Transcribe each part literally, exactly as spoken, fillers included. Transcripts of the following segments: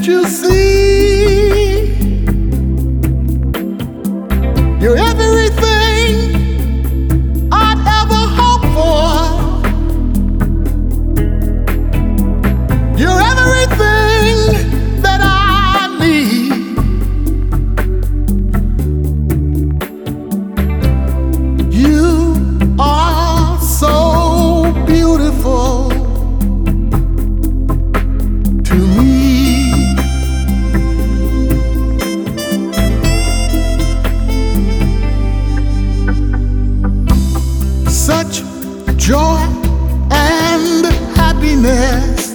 you see? You're everything I'd ever hope for. You're everything that I need. You are so beautiful to me. Such joy and happiness.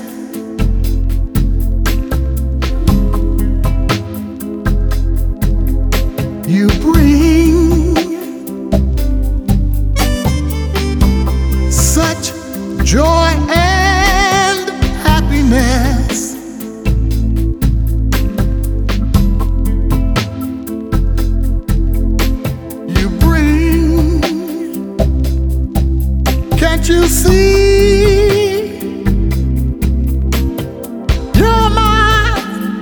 You bring such joy and happiness. You bring, can't you see? You're my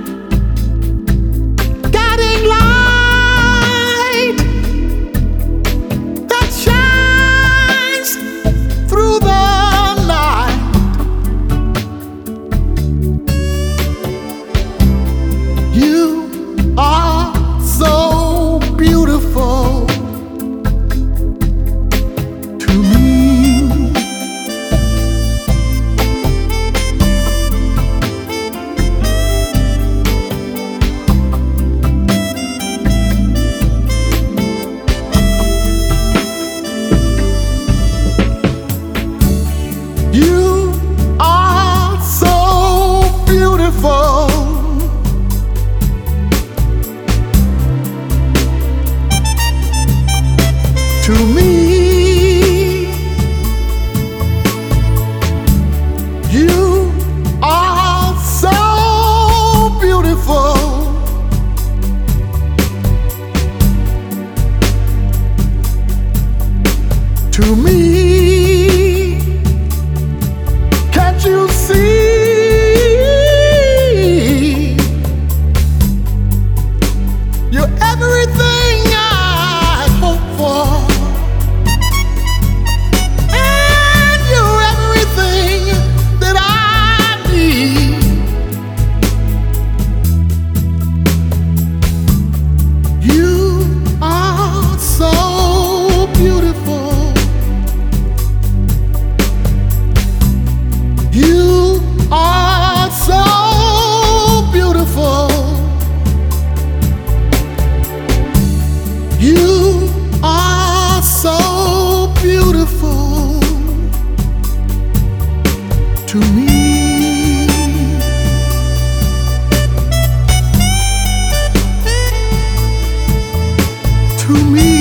guiding light that shines through the night. You are so beautiful to me. You are so beautiful to me. You are so beautiful to me. Can't you see? You're everything I hope for, and you're everything that I need. You are so beautiful. You are so beautiful. You are so beautiful to me. To me.